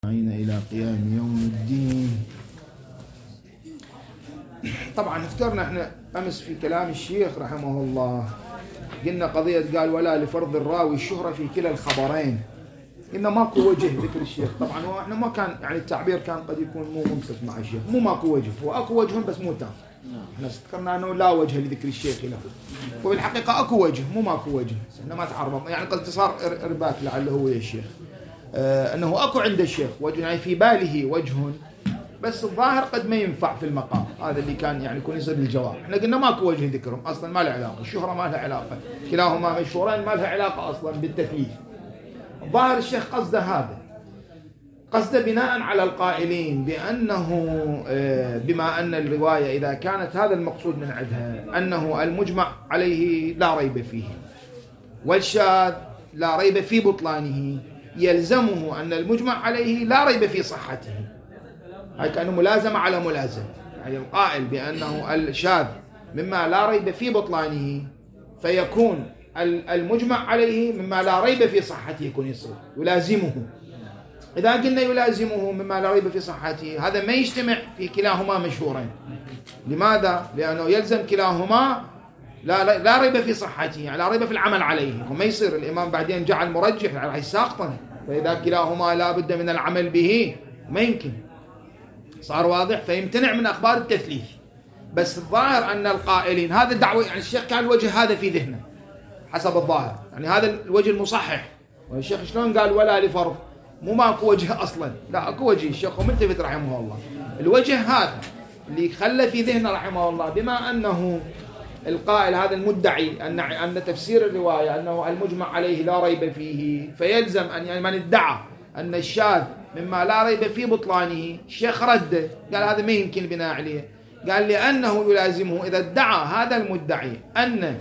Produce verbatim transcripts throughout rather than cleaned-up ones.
إلى قيام يوم الدين. طبعا اذكرنا احنا أمس في كلام الشيخ رحمه الله، قلنا قضية قال ولا لفرض الراوي الشهرة في كلا الخبرين، إنه ماكو وجه ذكر الشيخ. طبعا هو احنا ما كان يعني التعبير كان قد يكون مو منصف مع الشيخ، مو ماكو وجه، هو اكو وجه بس مو تام. احنا ذكرنا انه لا وجه لذكر الشيخ له، وبالحقيقة اكو وجه مو ماكو وجه، احنا ما تعرض يعني قد صار ارباك لعله هو يا الشيخ. آه انه اكو عند الشيخ وجه، يعني في باله وجه، بس الظاهر قد ما ينفع في المقام هذا اللي كان يعني يكون يصير الجواب. احنا قلنا ماكو وجه ذكرهم اصلا، ما له علاقه، الشهره ما لها علاقه، كلاهما مشهورين ما لها علاقه اصلا بالتثليث. الظاهر الشيخ قصده هذا، قصده بناء على القائلين بانه بما ان الروايه اذا كانت هذا المقصود من عندها انه المجمع عليه لا ريب فيه والشاذ لا ريب في بطلانه، يلزمه ان المجمع عليه لا ريب في صحته. هاي كأنه ملازمة على ملازمة، يعني القائل بأنه الشاذ مما لا ريب في بطلانه فيكون المجمع عليه مما لا ريب في صحته، يكون يصير يلازمه. إذا قلنا يلازمه مما لا ريب في صحته، هذا ما يجتمع في كلاهما مشهورين. لماذا؟ لأنه يلزم كلاهما لا لا ريب في صحته، يعني لا ريب في العمل عليه، وما يصير الإمام بعدين جعل مرجح على ساقطا، فإذا كلاهما لا بد من العمل به ما يمكن. صار واضح؟ فيمتنع من أخبار التثليث. بس الظاهر أن القائلين هذا الدعوة، يعني الشيخ كان الوجه هذا في ذهنه حسب الظاهر، يعني هذا الوجه المصحح. والشيخ شلون قال ولا لفرض؟ مو ماكو وجه أصلا، لا أكو وجه. الشيخ وملتفت رحمه الله الوجه هذا اللي خلى في ذهنه رحمه الله، بما أنه القائل هذا المدعي أن أن تفسير الرواية أنه المجمع عليه لا ريب فيه، فيلزم أن يعني من ادعى أن الشاذ مما لا ريب في بطلانه، الشيخ رده قال هذا ما يمكن بناء عليه. قال لأنه يلازمه إذا ادعى هذا المدعي أن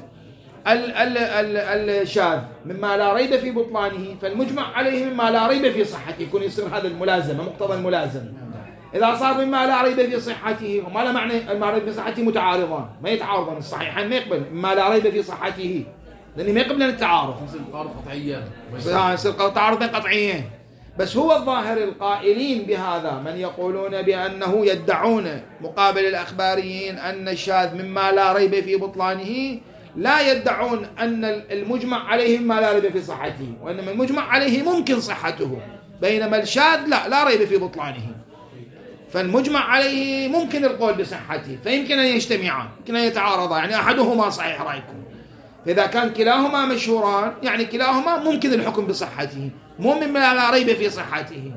الشاذ مما لا ريب في بطلانه فالمجمع عليه مما لا ريب في صحته، يكون يصير هذا الملازمة مقتضى الملازمة. إذا صار مما لا ريب في صحته، وما له معنى ما ريب في صحته متعارضان، ما يتعارضان، الصحيحين ما يقبل مما لا ريب في صحته، لأنه ما يقبل التعارض، يصير تعارض قطعيان، يصير تعارض بين قطعيين. بس هو الظاهر القائلين بهذا من يقولون بأنه يدعون مقابل الأخباريين أن الشاذ مما لا ريب في بطلانه، لا يدعون أن المجمع عليه مما لا ريب في صحته، وإنما المجمع عليه ممكن صحته، بينما الشاذ لا لا ريب في بطلانه. فالمجمع عليه ممكن القول بصحته، فيمكن أن يجتمعان، يمكن أن يتعارضان، يعني أحدهما صحيح رأيكم. فإذا كان كلاهما مشهوران يعني كلاهما ممكن الحكم بصحته، مو مما لا ريب في صحته.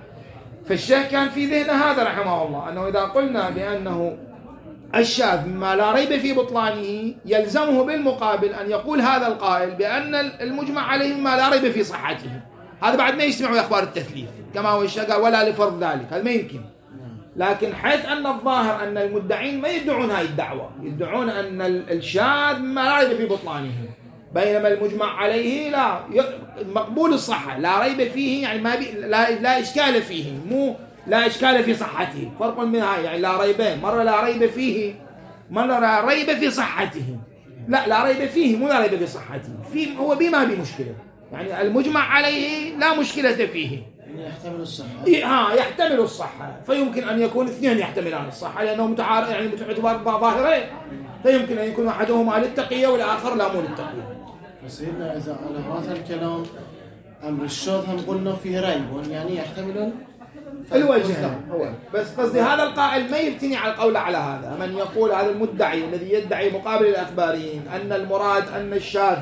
فالشيخ كان في ذهنه هذا رحمه الله، أنه إذا قلنا بأنه الشاذ مما لا ريب في بطلانه، يلزمه بالمقابل أن يقول هذا القائل بأن المجمع عليه مما لا ريب في صحته. هذا بعد ما يجتمع في أخبار التثليث كما هو الشيخ قال ولا لفرض ذلك، هذا ما يمكن. لكن حيث أن الظاهر أن المدعين ما يدعون هاي الدعوة، يدعون أن الشاذ ما لا ريب في بطلانه، بينما المجمع عليه لا مقبول الصحة لا ريب فيه، يعني ما بي لا, لا إشكال فيه، مو لا إشكال في صحته. فرق من هاي، يعني لا ريبين، مرة لا ريب فيه، مرة لا ريب في صحته. لا لا ريب فيه مو لا ريب في صحته، في هو بما بمشكلة، يعني المجمع عليه لا مشكلة فيه، يحتمل الصحة. ها يحتمل الصحة، فيمكن أن يكون اثنين يحتملان الصحة لأنهم متعارض، يعني باعتبار ظاهرين، فيمكن أن يكون أحدهما للتقية والآخر لا مو للتقية. فسيدنا إذا على هذا الكلام أمر الشاذ هم قلنا فيه ريب، يعني يحتمل الوجه هو. بس قصدي هذا القائل ما يبتني على القول على هذا، من يقول هذا المدعي الذي يدعي مقابل الأخباريين أن المراد أن الشاذ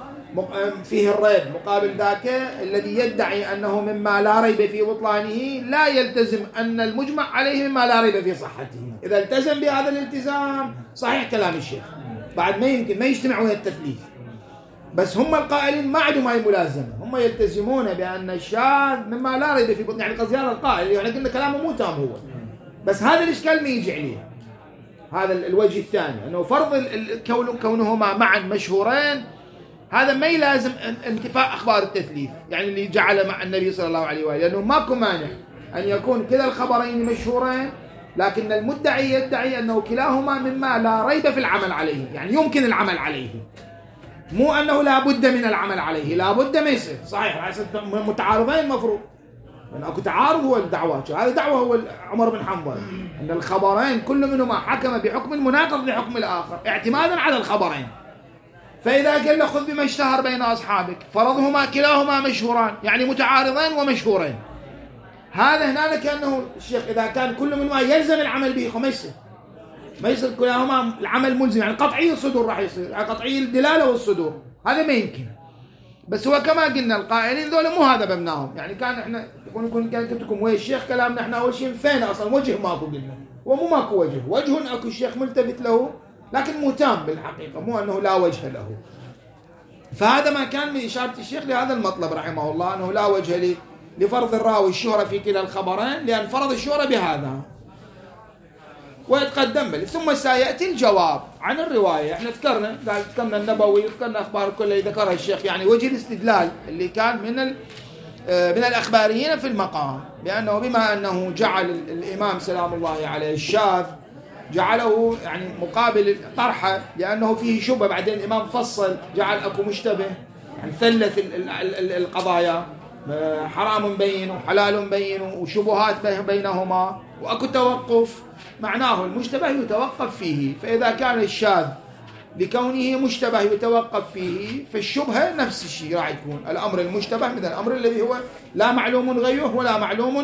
فيه الريب، مقابل ذاك الذي يدعي أنه مما لا ريب في بطلانه لا يلتزم أن المجمع عليه مما لا ريب في صحته. إذا التزم بهذا الالتزام صحيح كلام الشيخ، بعد ما يمكن ما يجتمعوا التثليث. بس هم القائلين ما عندهم هاي ملازمة، هم يلتزمون بأن الشاذ مما لا ريب في بطلانه، يعني قصدي هذا القائل يعني قلنا كلامه مو تام هو، بس هذا الإشكال ما يجي عليه. هذا الوجه الثاني أنه فرض كونهما معا مشهورين، هذا ما يلازم انتفاء أخبار التثليث، يعني اللي جعل مع النبي صلى الله عليه وآله، لأنه ماكو مانع أن يكون كلا الخبرين مشهورين، لكن المدعي يدعي أنه كلاهما مما لا ريب في العمل عليه، يعني يمكن العمل عليه، مو أنه لا بد من العمل عليه، لا بد ما يصير صحيح متعارضين مفروض. لأن أكو تعارض هو الدعوات، هذا دعوة هو عمر بن حنظلة أن الخبرين كل منهما حكم بحكم مناقض لحكم الآخر اعتمادا على الخبرين. فإذا قال له خذ بما اشتهر بين أصحابك فرضهما كلاهما مشهوران يعني متعارضين ومشهورين. هذا هنا كأنه الشيخ إذا كان كل منهما يلزم العمل به ما يصير ما يصير كلاهما العمل ملزم، يعني قطعي الصدور راح يصير، يعني قطعي الدلالة والصدور، هذا ما يمكن. بس هو كما قلنا القائلين ذولا مو هذا بابناهم، يعني كان احنا يكون كان قلت لكم وين الشيخ كلامنا احنا اول شيء فين اصلا وجه ماكو، قلنا ومو ماكو وجه، وجه اكو الشيخ ملتفت له لكن مو تام بالحقيقه، مو انه لا وجه له. فهذا ما كان من اشاره الشيخ لهذا المطلب رحمه الله، انه لا وجه لي لفرض الراوي الشهره في كلا الخبرين لان فرض الشهره بهذا. ويتقدم بل ثم سيأتي الجواب عن الرواية. احنا ذكرنا قال ذكرنا النبوي ذكرنا أخبار كلها ذكرها الشيخ، يعني وجه الاستدلال اللي كان من من الأخباريين في المقام، لأنه بما أنه جعل الإمام سلام الله عليه الشاذ جعله يعني مقابل طرحه لأنه فيه شبه، بعدين الإمام فصل جعل أكو مشتبه، يعني ثلث القضايا حرام بين وحلال بين وشبهات بينهما وأكو توقف، معناه المشتبه يتوقف فيه. فإذا كان الشاذ لكونه مشتبه يتوقف فيه فالشبهة نفس الشيء راح يكون الأمر المشتبه مثل الأمر الذي هو لا معلوم غيه ولا معلوم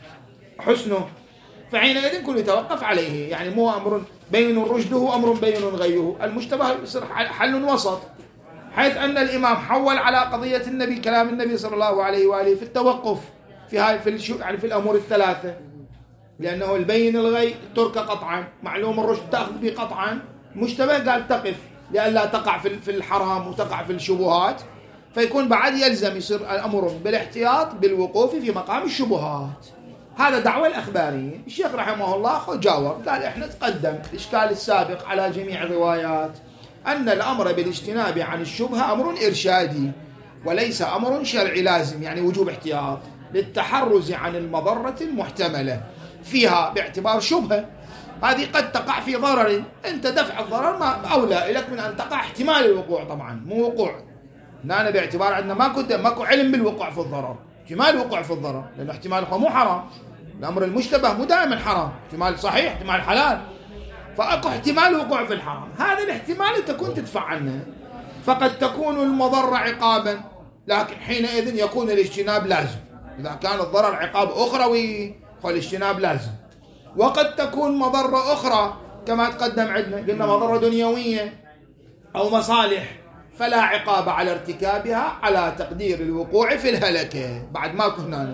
حسنه، فحينئذ كل يتوقف عليه، يعني مو أمر بين رشده أمر بين غيه. المشتبه يصير حل وسط، حيث أن الإمام حول على قضية النبي كلام النبي صلى الله عليه وآله في التوقف في هاي في يعني في الأمور الثلاثة، لأنه البين الغي ترك قطعا، معلوم الرشد تأخذ به قطعا، مشتبه قال تقف لئلا تقع في الحرام وتقع في الشبهات، فيكون بعد يلزم يصير الأمر بالاحتياط بالوقوف في مقام الشبهات. هذا دعوة الأخباريين. الشيخ رحمه الله جاوب قال احنا تقدم الإشكال السابق على جميع الروايات أن الأمر بالاجتناب عن الشبهة أمر إرشادي وليس أمر شرعي لازم، يعني وجوب احتياط للتحرز عن المضرة المحتملة فيها باعتبار شبهة، هذه قد تقع في ضرر، أنت دفع الضرر ما أولى لك من أن تقع احتمال الوقوع، طبعا مو وقوع، أنا باعتبار عندنا ما كنت ماكو علم بالوقوع في الضرر، احتمال الوقوع في الضرر، لأنه احتمال هو مو حرام، الأمر المشتبه مو دائما حرام، احتمال صحيح احتمال حلال، فأكو احتمال الوقوع في الحرام، هذا الاحتمال تكون تدفع عنه، فقد تكون المضرة عقابا، لكن حينئذ يكون الاجتناب لازم، إذا كان الضرر عقاب أخروي فالاجتناب لازم. وقد تكون مضرة أخرى كما تقدم عندنا، قلنا مضرة دنيوية أو مصالح فلا عقاب على ارتكابها على تقدير الوقوع في الهلكة، بعد ما كنا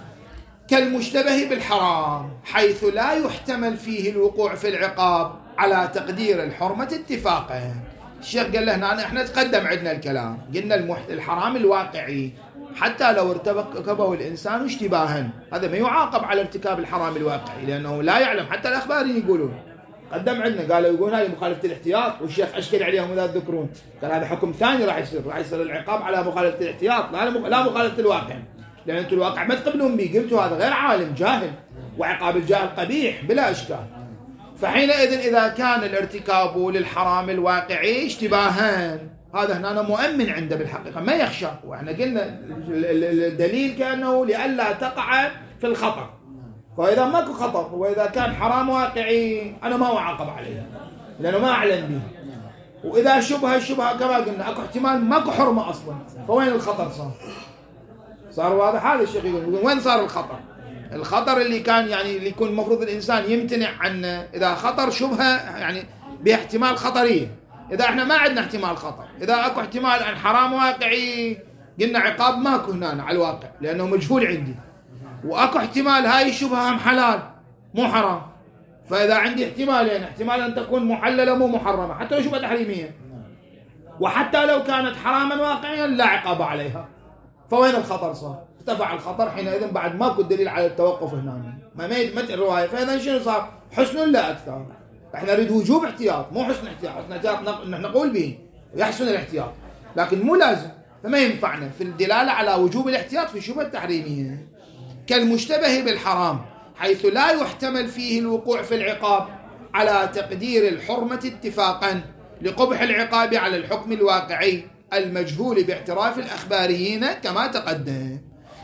كالمشتبه بالحرام حيث لا يحتمل فيه الوقوع في العقاب على تقدير الحرمة اتفاقا. الشيخ قال له هنا احنا تقدم عندنا الكلام، قلنا الحرام الواقعي حتى لو ارتكبه الإنسان اشتباها هذا ما يعاقب على ارتكاب الحرام الواقعي، لأنه لا يعلم، حتى الأخباريين يقولون قدم عندنا قالوا يقولون هذه مخالفة الاحتياط، والشيخ أشكل عليهم إذا تذكرون قال هذا حكم ثاني راح يصير، راح يصير العقاب على مخالفة الاحتياط لا مخالفة الواقع، لأن أنتم الواقع ما تقبلون به، قلتوا هذا غير عالم جاهل وعقاب الجاهل قبيح بلا إشكال. فحينئذ إذا كان الارتكاب للحرام الواقعي اشتباها هذا هنا مؤمن عنده بالحقيقة ما يخشى، وإحنا قلنا الدليل كأنه لئلا تقع في الخطر، فإذا ماكو خطر وإذا كان حرام واقعي أنا ما أعاقب عليه لأنه ما أعلن به، وإذا شبه الشبهة كما قلنا أكو احتمال ماكو حرمة أصلا، فوين الخطر صار؟ صار واضح هذا الشيخ يقول وين صار الخطر؟ الخطر اللي كان يعني اللي يكون المفروض الإنسان يمتنع عنه إذا خطر شبهة يعني باحتمال خطرية، إذا إحنا ما عندنا احتمال خطر، إذا أكو احتمال عن حرام واقعي قلنا عقاب ماكو هنا على الواقع لأنه مجهول عندي، وأكو احتمال هاي الشبهة هم حلال مو حرام، فإذا عندي احتمالين، احتمال أن تكون محللة مو محرمة حتى لو شبهة تحريمية، وحتى لو كانت حراما واقعيا لا عقاب عليها، فوين الخطر صار؟ ارتفع الخطر حينئذ بعد ماكو دليل على التوقف هنا، ما مت الرواية، فإذا شنو صار؟ حسن لا أكثر، احنا نريد وجوب احتياط مو حسن احتياط، حسن احتياط نحن نقول به يحسن الاحتياط لكن مو لازم، فما ينفعنا في الدلالة على وجوب الاحتياط في الشبهة التحريمية. كالمشتبه بالحرام حيث لا يحتمل فيه الوقوع في العقاب على تقدير الحرمة اتفاقا لقبح العقاب على الحكم الواقعي المجهول باعتراف الأخباريين كما تقدم.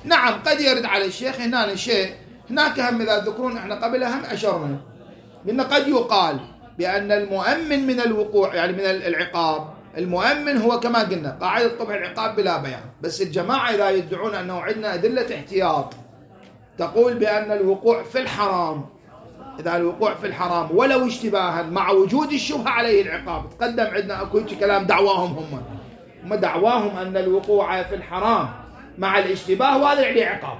نعم قد يرد على الشيخ هنا شيء، هناك هم إذا تذكرون احنا قبلها هم أشرنا إن قد يقال بأن المؤمن من الوقوع يعني من العقاب، المؤمن هو كما قلنا قاعدة طبع العقاب بلا بيان، بس الجماعة إذا يدعون أنه عندنا أدلة احتياط تقول بأن الوقوع في الحرام، إذا الوقوع في الحرام ولو اشتباها مع وجود الشبهة عليه العقاب. تقدم عندنا أكو كلام دعواهم هم هم دعواهم أن الوقوع في الحرام مع الاشتباه وهذا عليه عقاب.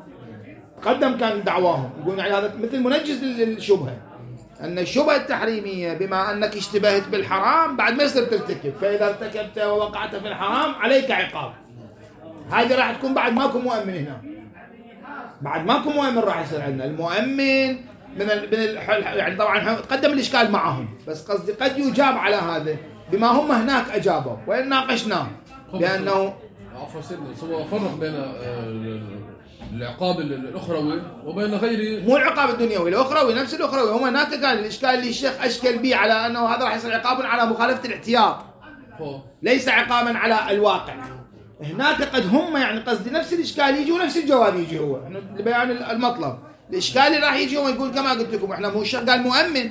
قدم كان دعواهم يقول يعني هذا مثل منجز للشبهة، أن الشبهة التحريمية بما أنك اشتبهت بالحرام بعد ما يصير ترتكب، فإذا ارتكبت ووقعت في الحرام عليك عقاب. هذه راح تكون بعد ماكو مؤمن هنا، بعد ماكو مؤمن راح يصير عندنا المؤمن من ال... من ال... يعني طبعا قدم الإشكال معهم، بس قصدي قد يجاب على هذا بما هم هناك أجابوا وإن ناقشناه لأنه عفوا سيدنا سوى فرق بين العقاب الأخروي وبين غيره، مو العقاب الدنيوي الأخروي نفس الأخروي. هم هناك كان الإشكال اللي الشيخ أشكل به على أنه هذا راح يصير عقاب على مخالفة الاحتياط ليس عقابا على الواقع. هناك قد هم يعني قصدي نفس الإشكال يجي ونفس الجواب يجي هو لبيان المطلب. الإشكال اللي راح يجي هو يقول كما قلت لكم احنا مو الشيخ قال مؤمن،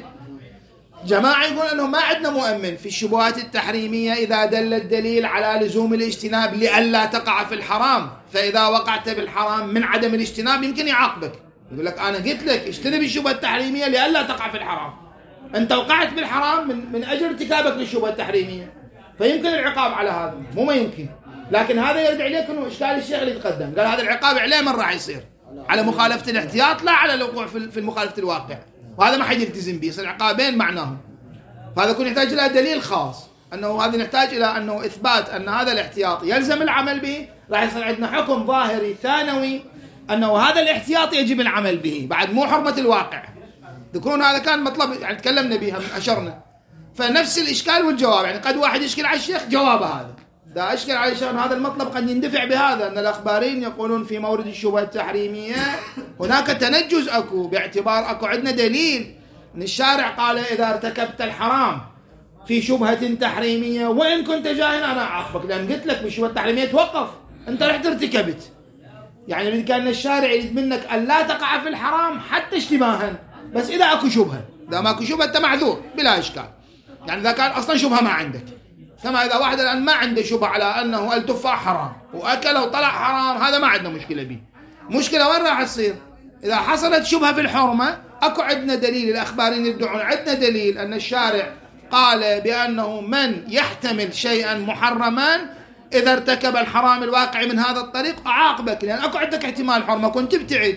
جماعة يقول أنه ما عندنا مؤمن في الشبهات التحريمية إذا دل الدليل على لزوم الاجتناب لئلا تقع في الحرام، فإذا وقعت بالحرام من عدم الاجتناب يمكن يعاقبك. يقول لك أنا قلت لك اجتنب الشبهة التحريمية لئلا تقع في الحرام، أنت وقعت بالحرام من, من أجل ارتكابك للشبهة التحريمية، فيمكن العقاب على هذا مو ما يمكن. لكن هذا يرجع لك أنه إشكال الشيخ اللي تقدم قال هذا العقاب عليه من راح يصير على مخالفة الاحتياط لا على الوقوع في المخالفة الواقع، وهذا ما حد يلتزم به، يصير عقابين معناهم. فهذا يكون يحتاج إلى دليل خاص أنه هذا نحتاج إلى أنه إثبات أن هذا الاحتياط يلزم العمل به، راح يصير عندنا حكم ظاهري ثانوي أنه هذا الاحتياط يجب العمل به بعد مو حرمة الواقع. ذكرون هذا كان مطلب يعني تكلمنا بها أشرنا. فنفس الإشكال والجواب، يعني قد واحد يشكل على الشيخ جوابه هذا ده أشكل على الشيخ هذا المطلب قد يندفع بهذا أن الأخبارين يقولون في مورد الشبهة التحريمية هناك تنجز أكو باعتبار أكو عندنا دليل أن الشارع قال إذا ارتكبت الحرام في شبهة تحريمية وإن كنت جاهلا أنا أعاقبك، لأن قلت لك بالشبهة التحريمية توقف أنت رحت ارتكبت. يعني كان الشارع يريد منك أن لا تقع في الحرام حتى اشتباها، بس إذا أكو شبهة، إذا ما أكو شبهة أنت معذور بلا إشكال. يعني إذا كان أصلا شبهة ما عندك، كما إذا واحد الآن ما عنده شبهة على أنه التفاح حرام وأكله وطلع حرام، هذا ما عندنا مشكلة به. مشكلة وين راح تصير؟ إذا حصلت شبهة في الحرمة أكو عندنا دليل، الأخبارين يدعون عندنا دليل أن الشارع قال بأنه من يحتمل شيئا محرما إذا ارتكب الحرام الواقع من هذا الطريق أعاقبك، لأن أكو عندك احتمال حرمة كنت تبتعد،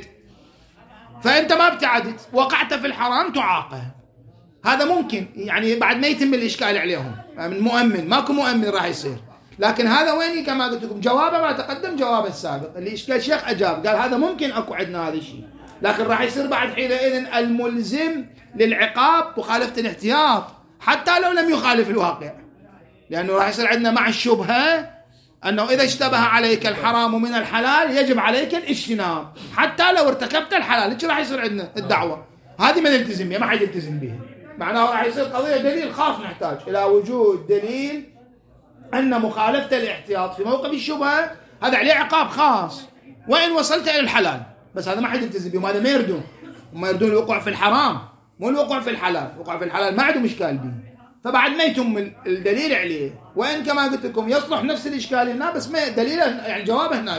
فأنت ما ابتعدت وقعت في الحرام تعاقب. هذا ممكن يعني بعد ما يتم الإشكال عليهم من مؤمن، ماكو مؤمن راح يصير. لكن هذا وين كما قلت لكم جوابه ما تقدم جواب السابق اللي إشكال الشيخ أجاب قال هذا ممكن أكو عندنا هذا الشيء، لكن راح يصير بعد حينئذ الملزم للعقاب مخالفة الاحتياط حتى لو لم يخالف الواقع، لأنه راح يصير عندنا مع الشبهة أنه إذا اشتبه عليك الحرام من الحلال يجب عليك الاجتناب حتى لو ارتكبت الحلال. إيش راح يصير عندنا الدعوة هذه ما نلتزم بها، ما حد يلتزم بها. معناه راح يصير قضية دليل خاص، نحتاج إلى وجود دليل أن مخالفة الاحتياط في موقف الشبهة هذا عليه عقاب خاص وإن وصلت إلى الحلال، بس هذا ما حد يلتزم به. وهذا ما يردون، ما يردون الوقوع في الحرام مو الوقوع في الحلال. الوقوع في الحلال ما عندهم إشكال به، فبعد ما يتم الدليل عليه، وإن كما قلت لكم يصلح نفس الإشكال هنا بس ما دليله يعني جوابه هناك.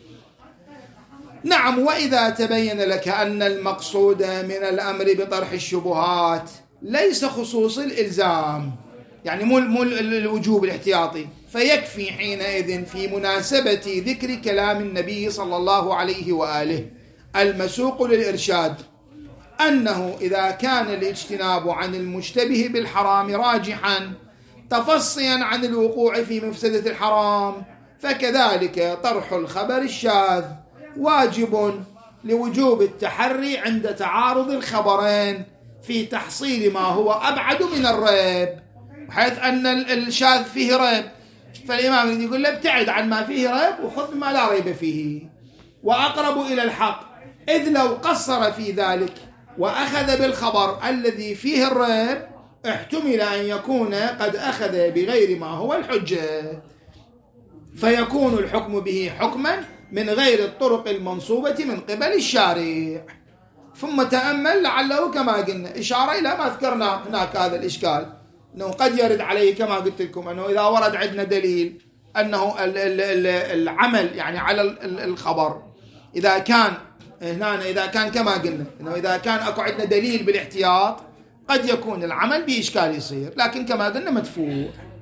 نعم. وإذا تبين لك أن المقصود من الأمر بطرح الشبهات ليس خصوص الإلزام، يعني مو مو الوجوب الاحتياطي، فيكفي حينئذ في مناسبة ذكر كلام النبي صلى الله عليه وآله المسوق للإرشاد أنه إذا كان الاجتناب عن المشتبه بالحرام راجحا تفصيا عن الوقوع في مفسدة الحرام، فكذلك طرح الخبر الشاذ واجب لوجوب التحري عند تعارض الخبرين في تحصيل ما هو أبعد من الريب، حيث أن الشاذ فيه ريب، فالإمام يقول له ابتعد عن ما فيه ريب وخذ ما لا ريب فيه وأقرب إلى الحق، إذ لو قصر في ذلك وأخذ بالخبر الذي فيه الريب احتمل أن يكون قد أخذ بغير ما هو الحجة، فيكون الحكم به حكما من غير الطرق المنصوبة من قبل الشارع. ثم تأمل لعله كما قلنا إشارة إلى ما ذكرنا هناك هذا الإشكال، أنه قد يرد عليه كما قلت لكم أنه إذا ورد عندنا دليل أنه العمل يعني على الخبر إذا كان هنا إذا كان كما قلنا أنه إذا كان أكو عندنا دليل بالاحتياط قد يكون العمل بإشكال يصير، لكن كما قلنا مدفوع.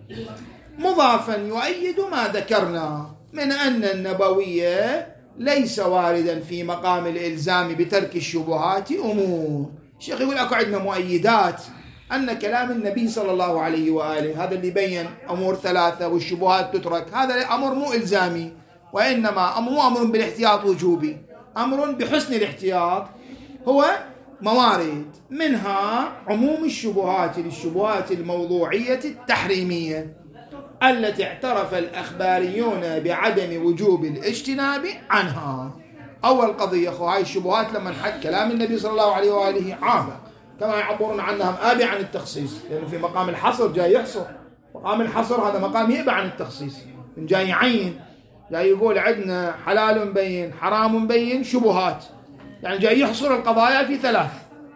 مضافا يؤيد ما ذكرنا من أن النبوية ليس واردا في مقام الإلزام بترك الشبهات أمور. الشيخ يقول أكو عندنا مؤيدات أن كلام النبي صلى الله عليه وآله هذا اللي بين أمور ثلاثة والشبهات تترك، هذا أمر مو إلزامي، وإنما مو أمر بالاحتياط وجوبي، أمر بحسن الاحتياط. هو موارد منها عموم الشبهات للشبهات الموضوعية التحريمية التي اعترف الأخباريون بعدم وجوب الاجتناب عنها. أول قضية أخو هاي الشبهات لما نحك كلام النبي صلى الله عليه وآله عامة كما يعبرون عنها آبي عن التخصيص، لأنه في مقام الحصر جاي يحصر، مقام الحصر هذا مقام يأبى عن التخصيص، جاي يعين، جاي يقول عندنا حلال مبين حرام مبين شبهات، يعني جاي يحصر القضايا في ثلاث.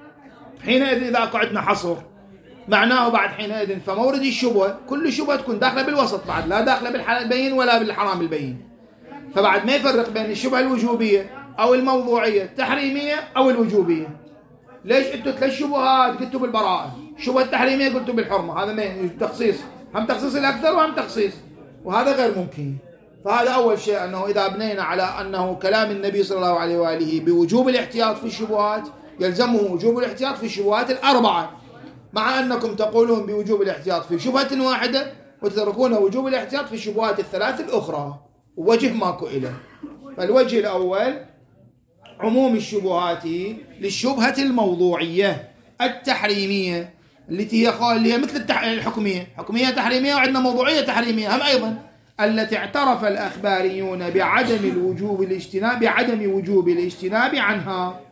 حينئذ إذا أكو عندنا حصر معناه بعد حينئذ فمورد الشبهة كل شبهة تكون داخلة بالوسط، بعد لا داخلة بالحلال البين ولا بالحرام البين، فبعد ما يفرق بين الشبهة الوجوبية أو الموضوعية التحريمية أو الوجوبية. ليش أنتوا ثلاث شبهات قلتوا بالبراءة، شبهة التحريمية قلتوا بالحرمة، هذا ما تخصيص، هم تخصيص الأكثر وهم تخصيص، وهذا غير ممكن. فهذا أول شيء، أنه إذا بنينا على أنه كلام النبي صلى الله عليه وآله بوجوب الاحتياط في الشبهات يلزمه وجوب الاحتياط في الشبهات الأربعة، مع أنكم تقولون بوجوب الاحتياط في شبهة واحدة وتتركون وجوب الاحتياط في الشبهات الثلاث الأخرى، وجه ماكو إله. فالوجه الأول عموم الشبهات للشبهة الموضوعية التحريمية التي هي اللي هي مثل الحكمية، حكمية تحريمية وعندنا موضوعية تحريمية هم أيضا، التي اعترف الأخباريون بعدم الوجوب الاجتناب بعدم وجوب الاجتناب عنها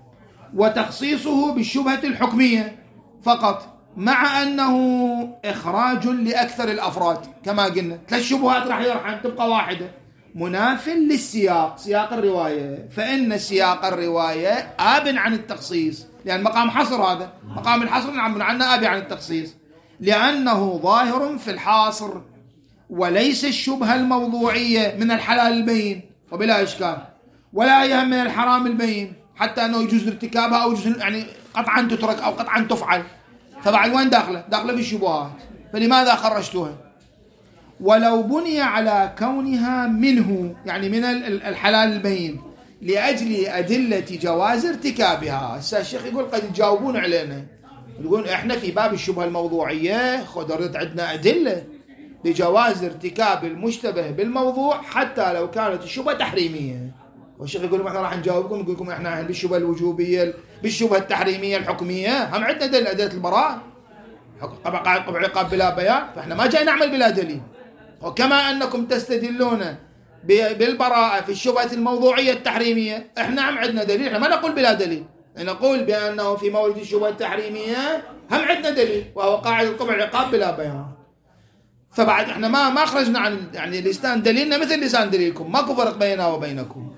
وتخصيصه بالشبهة الحكمية فقط، مع أنه إخراج لأكثر الأفراد كما قلنا. ثلاث شبهات راح يرحم تبقى واحدة، مناف للسياق، سياق الرواية، فإن سياق الرواية آب عن التخصيص، لأن مقام حصر هذا مقام الحصر نعم عنه آب عن التخصيص، لأنه ظاهر في الحاصر وليس الشبهة الموضوعية من الحلال البين وبلا إشكال، ولا يهم من الحرام البين حتى أنه يجوز ارتكابها أو يجوز يعني قطعا تترك أو قطعا تفعل، فبعد وين داخله؟ داخله في الشبهات، فلماذا خرجتوها؟ ولو بني على كونها منه يعني من الحلال البين لأجل أدلة جواز ارتكابها. الشيخ يقول قد يجاوبون علينا، يقولون إحنا في باب الشبهة الموضوعية خدرت عندنا أدلة لجواز ارتكاب المشتبه بالموضوع حتى لو كانت الشبهة تحريمية. والشيخ يقول احنا راح نجاوبكم، نقول لكم احنا بالشبهة الوجوبية بالشبهة التحريمية الحكمية هم عندنا دليل أدلة البراءة قبع عقاب بلا بيان، فاحنا ما جاي نعمل بلا دليل. وكما أنكم تستدلون بالبراءة في الشبهة الموضوعية التحريمية، احنا هم عندنا دليل، احنا ما نقول بلا دليل، نقول بأنه في مورد الشبهة التحريمية هم عندنا دليل وهو قاعدة قبع العقاب بلا بيان. فبعد احنا ما ما خرجنا عن يعني لسان دليلنا مثل لسان دليلكم، ماكو فرق بيننا وبينكم.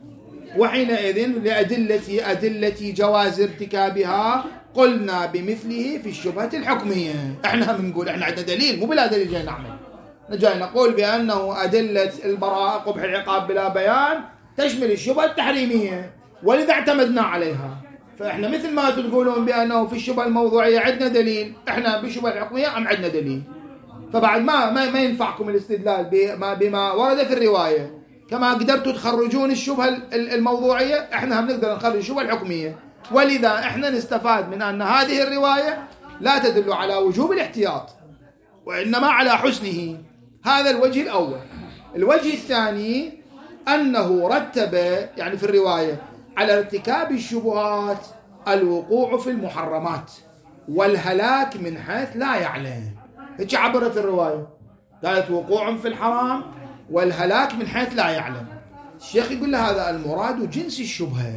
وحينئذ لأدلة أدلة جواز ارتكابها قلنا بمثله في الشبهة الحكمية. احنا هم نقول احنا عندنا دليل مو بلا دليل جاي نعمل، نجي نقول بأنه أدلة البراءة قبح العقاب بلا بيان تشمل الشبهة التحريمية ولذا اعتمدنا عليها. فاحنا مثل ما تقولون بأنه في الشبهة الموضوعية عندنا دليل، احنا بالشبهة الحكمية هم عندنا دليل. فبعد ما ما, ما ينفعكم الاستدلال بما, بما ورد في الرواية، كما قدرتوا تخرجون الشبهة الموضوعية احنا هم نقدر نخرج الشبهة الحكمية. ولذا احنا نستفاد من أن هذه الرواية لا تدل على وجوب الاحتياط وإنما على حسنه. هذا الوجه الأول. الوجه الثاني أنه رتب يعني في الرواية على ارتكاب الشبهات الوقوع في المحرمات والهلاك من حيث لا يعلم. هيك عبرت الرواية، قالت وقوع في الحرام والهلاك من حيث لا يعلم. الشيخ يقول له هذا المراد جنس الشبهة.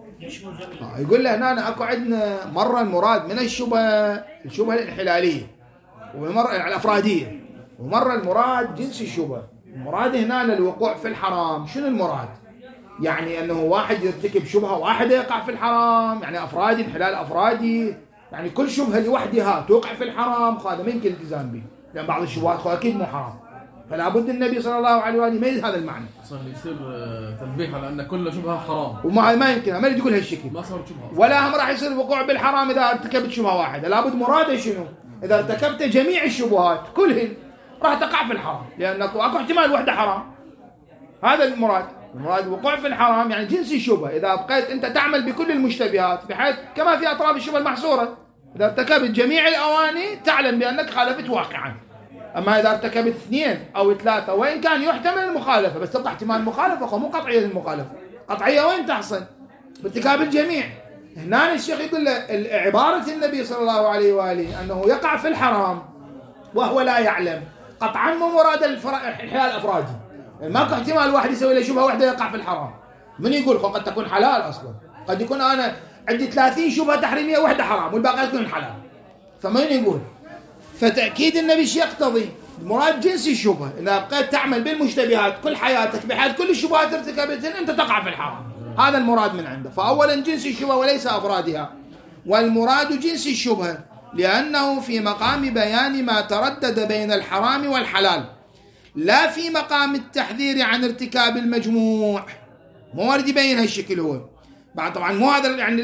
يقول له هنا أنا أكو عندنا مرة المراد من الشبهة الشبهة الانحلالية ومرة الأفرادية، ومرة المراد جنس الشبهة. المراد هنا الوقوع في الحرام. شنو المراد؟ يعني أنه واحد يرتكب شبهة واحدة يقع في الحرام، يعني أفرادي انحلال أفرادي، يعني كل شبهة لوحدها توقع في الحرام، هذا ما يمكن الالتزام به، لأن بعض الشبهات أكيد مو حرام. فلا بد النبي صلى الله عليه وآله يميز هذا المعنى. صار يصير تنبيه على أن كل شبهة حرام، وما ما يمكن ما يريد يقول هالشكل، ما صار شبهة ولا هم راح يصير الوقوع بالحرام إذا ارتكبت شبهة واحدة. لابد مراده شنو؟ إذا ارتكبت جميع الشبهات كلهن راح تقع في الحرام، لأنك أكو احتمال واحدة حرام. هذا المراد. المراد الوقوع في الحرام يعني جنس الشبهة. إذا بقيت أنت تعمل بكل المشتبهات بحيث كما في أطراف الشبهة المحصورة، إذا ارتكبت جميع الأواني تعلم بأنك خالفت واقعا. أما إذا ارتكبت اثنين أو ثلاثة وإن كان يحتمل المخالفة بس تبقى احتمال المخالفة، مو قطعية المخالفة. قطعية وين تحصل؟ بارتكاب الجميع. هنا الشيخ يقول له عبارة النبي صلى الله عليه وآله أنه يقع في الحرام وهو لا يعلم، قطعا مو مراد الحلال أفرادي. يعني ماكو احتمال واحد يسوي له شبهة واحدة يقع في الحرام. من يقول قد تكون حلال أصلا، قد يكون أنا عندي ثلاثين شبهة تحريمية واحدة حرام والباقي تكون حلال، فمن يقول؟ فتأكيد النبي ايش يقتضي؟ مراد جنس الشبهة. إذا بقيت تعمل بالمشتبهات كل حياتك بحيث كل الشبهات ارتكبتهن أنت تقع في الحرام، هذا المراد من عنده. فأولا جنس الشبهة وليس أفرادها، والمراد جنس الشبهة لأنه في مقام بيان ما تردد بين الحرام والحلال، لا في مقام التحذير عن ارتكاب المجموع. مو ورد يبين هالشكل هو بعد. طبعا مو هذا يعني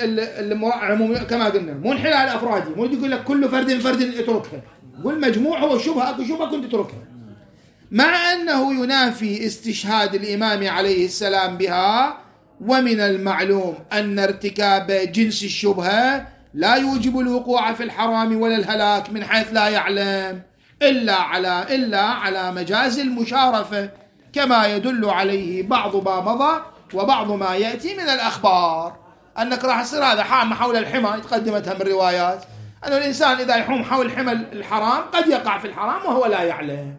العموم كما قلنا، مو انحلال افرادي، مو يقول لك كل فرد فرد اتركها، قول مجموع هو شبهه، اكو شبهه كنت تتركها، مع انه ينافي استشهاد الامام عليه السلام بها. ومن المعلوم ان ارتكاب جنس الشبهه لا يوجب الوقوع في الحرام ولا الهلاك من حيث لا يعلم، إلا على إلا على مجاز المشارفة، كما يدل عليه بعض ما مضى وبعض ما يأتي من الأخبار. أنك راح يصير هذا حام حول الحمى، تقدمتها من الروايات أن الإنسان إذا يحوم حول حمى الحرام قد يقع في الحرام وهو لا يعلم.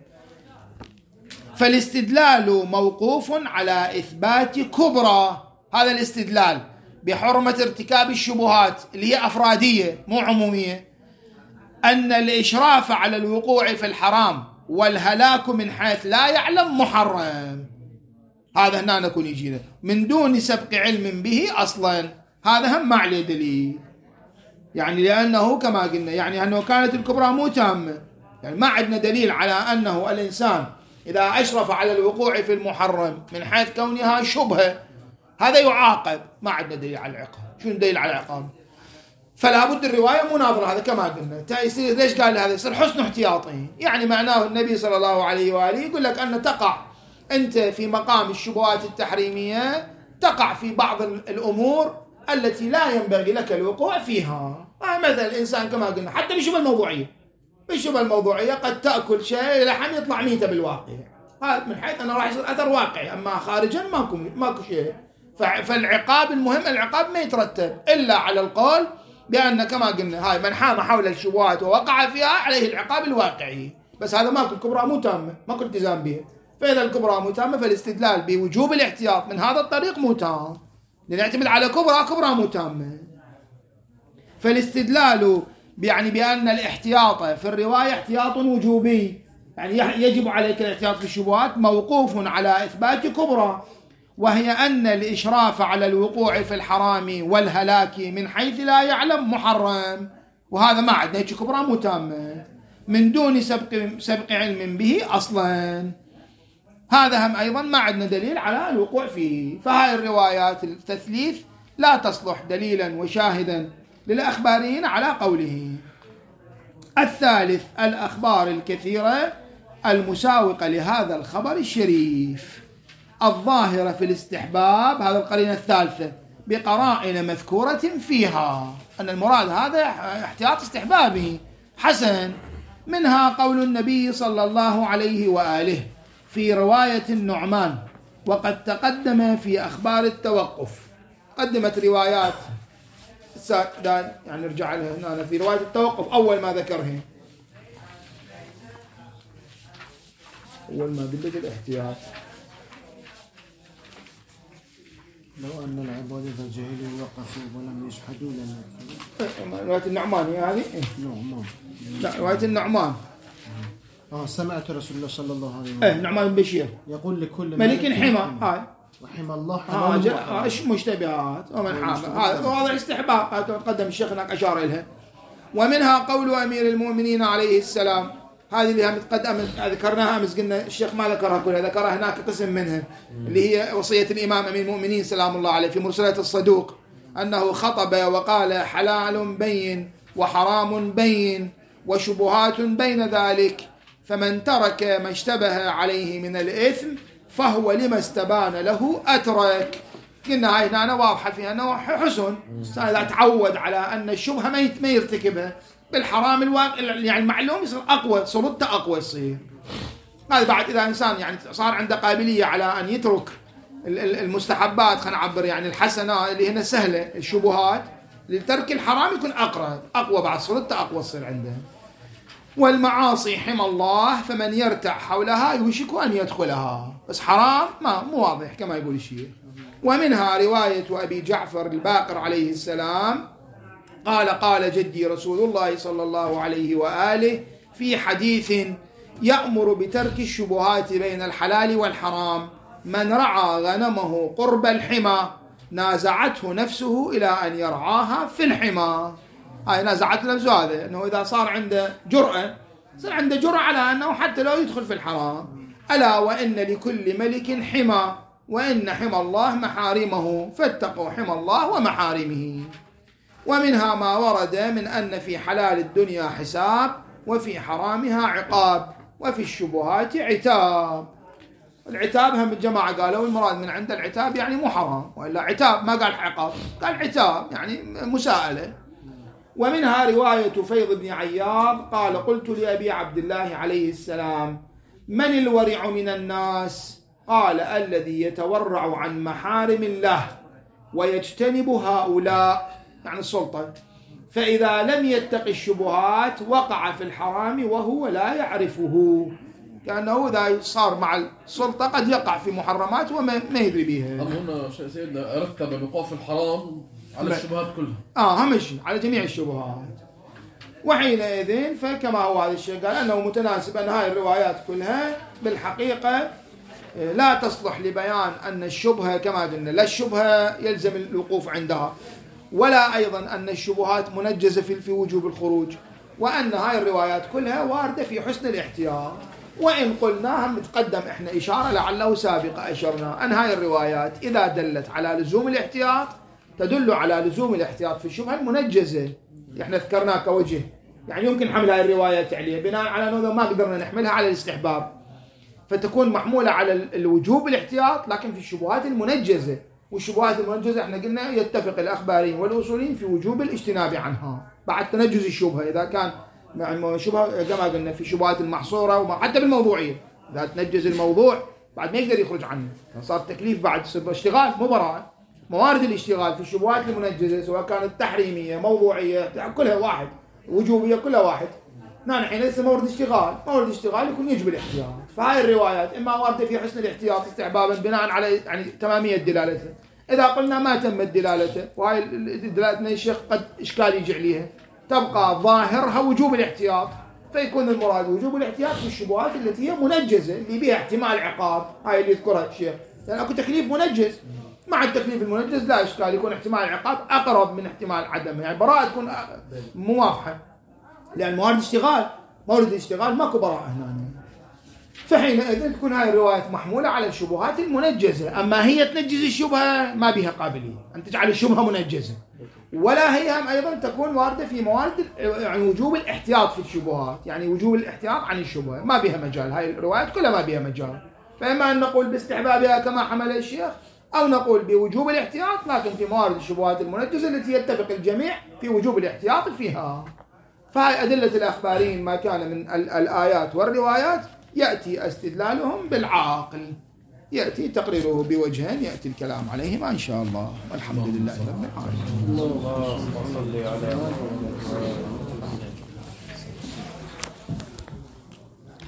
فالاستدلال موقوف على إثبات كبرى، هذا الاستدلال بحرمة ارتكاب الشبهات اللي هي أفرادية مو عمومية، أن الإشراف على الوقوع في الحرام والهلاك من حيث لا يعلم محرم. هذا هنا نكون يجينا من دون سبق علم به أصلا، هذا هم ما عليه دليل. يعني لأنه كما قلنا يعني أنه كانت الكبرى مو تامة، يعني ما عندنا دليل على أنه الإنسان إذا أشرف على الوقوع في المحرم من حيث كونها شبهة هذا يعاقب، ما عندنا دليل على العقاب. شو الدليل على العقاب؟ فلا بد الرواية مناظرة، هذا كما قلنا. يصير ليش قال هذا؟ يصير حسن احتياطي، يعني معناه النبي صلى الله عليه وآله يقول لك أن تقع أنت في مقام الشبهات التحريمية، تقع في بعض الأمور التي لا ينبغي لك الوقوع فيها. مثل الإنسان كما قلنا حتى بالشبهة الموضوعية، بالشبهة الموضوعية قد تأكل شيء لحم يطلع ميتة بالواقع، هذا من حيث أنه راح يصير أثر واقعي، أما خارجا ماكو ماكو شيء. فالعقاب المهم العقاب ما يترتب إلا على القول بأن كما قلنا هاي من حام حول الشبهات ووقع فيها عليه العقاب الواقعي، بس هذا ماكو الكبرى مو تامة، ماكو التزام به. فإذا الكبرى مو تامة فالاستدلال بوجوب الاحتياط من هذا الطريق مو تام، لنعتمد على كبرى كبرى مو تامة. فالاستدلال يعني بأن الاحتياط في الرواية احتياط وجوبي، يعني يجب عليك الاحتياط في الشبهات، موقوف على إثبات كبرى، وهي أن الإشراف على الوقوع في الحرام والهلاك من حيث لا يعلم محرم، وهذا ما عندنا هيك كبرى متامة من دون سبق, سبق علم به أصلا. هذا هم أيضا ما عندنا دليل على الوقوع فيه. فهاي الروايات التثليث لا تصلح دليلا وشاهدا للأخباريين على قوله. الثالث الأخبار الكثيرة المساوقة لهذا الخبر الشريف الظاهرة في الاستحباب، هذا القرينة الثالثة بقرائن مذكورة فيها، أن المراد هذا احتياط استحبابي حسن. منها قول النبي صلى الله عليه وآله في رواية النعمان، وقد تقدم في أخبار التوقف، قدمت روايات يعني نرجع لها هنا في رواية التوقف أول ما ذكرها، أول ما قلت الاحتياط لو أن العباد إذا جهلوا وقفوا ولم يشهدوا لنا. رواية النعمان هذه؟ نعمان. لا رواية النعمان. آه سمعت رسول الله صلى الله عليه وسلم. إيه نعمان بن بشير يقول لكل ملك حمى. هاي رحم الله ها حلال جاء ايش مشتبهات ومن حرم هذا واضح استحباب هذا قدم الشيخ هناك اشار الها. ومنها قول امير المؤمنين عليه السلام، هذه اللي متقدم ذكرناها امس، قلنا الشيخ ما ذكرها كلها، ذكرها هناك قسم منها اللي هي وصيه الامام امير المؤمنين سلام الله عليه في مرسلات الصدوق، انه خطب وقال حلال بين وحرام بين وشبهات بين ذلك، فمن ترك ما اشتبه عليه من الإثم فهو لما استبان له أترك. قلنا هاي هنا واضحة فيها أنه حسن إذا تعود على أن الشبهة ما يرتكبها بالحرام الواقع يعني المعلوم يصير أقوى، سلطته أقوى يصير. هذا بعد إذا إنسان يعني صار عنده قابلية على أن يترك المستحبات، خلينا نعبر يعني الحسنات اللي هنا سهلة الشبهات، لترك الحرام يكون أقرب أقوى، بعد سلطته أقوى تصير عنده. والمعاصي حمى الله فمن يرتع حولها يوشك أن يدخلها، بس حرام ما مو واضح كما يقول الشيخ. ومنها رواية أبي جعفر الباقر عليه السلام قال قال جدي رسول الله صلى الله عليه وآله في حديث يأمر بترك الشبهات بين الحلال والحرام، من رعى غنمه قرب الحمى نازعته نفسه إلى أن يرعاها في الحمى. هاي نازعت نفسه، هذا أنه إذا صار عنده جرأة صار عنده جرأة على أنه حتى لو يدخل في الحرام. ألا وإن لكل ملك حمى وإن حمى الله محارمه فاتقوا حمى الله ومحارمه. ومنها ما ورد من أن في حلال الدنيا حساب وفي حرامها عقاب وفي الشبهات عتاب. العتاب هم الجماعة قالوا المراد من عند العتاب يعني مو حرام، وإلا عتاب ما قال عقاب، قال عتاب يعني مساءلة. ومنها رواية فيض بن عياض قال قلت لأبي عبد الله عليه السلام من الورع من الناس؟ قال الذي يتورع عن محارم الله ويجتنب هؤلاء يعني السلطة، فإذا لم يتق الشبهات وقع في الحرام وهو لا يعرفه، كأنه إذا صار مع السلطة قد يقع في محرمات وما يدري بها. أما هنا سيدنا رتب الوقوع في الحرام على الشبهات كلها، آه همشي على جميع الشبهات. وحينئذ فكما هو هذا الشيء قال أنه متناسب أن هاي الروايات كلها بالحقيقة لا تصلح لبيان أن الشبهة كما قلنا لا الشبهة يلزم الوقوف عندها، ولا أيضا أن الشبهات منجزة في وجوب الخروج، وأن هاي الروايات كلها واردة في حسن الاحتياط. وإن قلنا هم نتقدم إحنا إشارة لعله سابقة أشرنا أن هاي الروايات إذا دلت على لزوم الاحتياط تدل على لزوم الاحتياط في الشبهة المنجزة إحنا ذكرناه كوجه، يعني يمكن حمل هاي الروايات عليها بناء على أنه ما قدرنا نحملها على الاستحباب فتكون محمولة على الوجوب الاحتياط، لكن في الشبهات المنجزة، والشبهات المنجزة احنا قلنا يتفق الأخباريين والأصوليين في وجوب الاجتناب عنها بعد تنجز الشبهة. إذا كان شبهة كما قلنا في شبهات المحصورة وحتى بالموضوعية إذا تنجز الموضوع بعد ما يقدر يخرج عنه، صار تكليف بعد اشتغال مو براءة. موارد الاشتغال في الشبهات المنجزة سواء كانت تحريمية موضوعية كلها واحد، وجوبية كلها واحد. نحن حين ليس مورد اشتغال، مورد اشتغال يكون يجب الاحتياط. فهاي الروايات إما واردة في حسن الاحتياط استحبابا بناء على يعني تمامية دلالته، إذا قلنا ما تمت دلالته وهاي دلالتنا الشيخ قد إشكال يجي عليها تبقى ظاهرها وجوب الاحتياط، فيكون المراد وجوب الاحتياط في الشبهات التي هي منجزة اللي بها احتمال عقاب، هاي اللي يذكرها الشيخ، لأن أكو تكليف منجز، مع التكليف المنجز لا إشكال يكون احتمال العقاب أقرب من احتمال عدمه، يعني براءة تكون موافحة، لأن موارد اشتغال مورد الاشتغال ماكو براءة هنا. فحينئذ تكون هاي الروايات محمولة على الشبهات المنجزة، أما هي تنجز الشبهة ما بها قابلية أن تجعل الشبهة منجزة، ولا هي هم أيضا تكون واردة في موارد يعني وجوب الاحتياط في الشبهات، يعني وجوب الاحتياط عن الشبهة ما بها مجال، هاي الروايات كلها ما بها مجال. فإما أن نقول باستحبابها كما حمل الشيخ أو نقول بوجوب الاحتياط، لكن في موارد الشبهات المنجزة التي يتفق الجميع في وجوب الاحتياط فيها. فهاي أدلة الأخباريين ما كان من الآيات والروايات يأتي استدلالهم بالعاقل، يأتي تقريره بوجهين يأتي الكلام عليهما إن شاء الله، والحمد لله رب العالمين. اللهم صل على محمد.